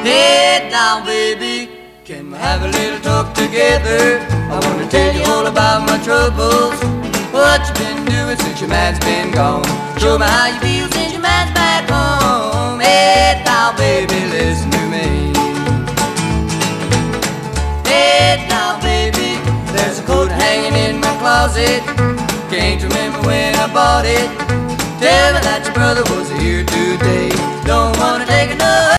Hey now, baby, can we have a little talk together? I want to tell you all about my troubles. What you been doing since your man's been gone? Show me how you feel since your man's back home. Hey now, baby, listen to me. Hey now, baby, there's a coat hanging in my closet. Can't remember when I bought it. Tell me that your brother was here today. Don't wanna take another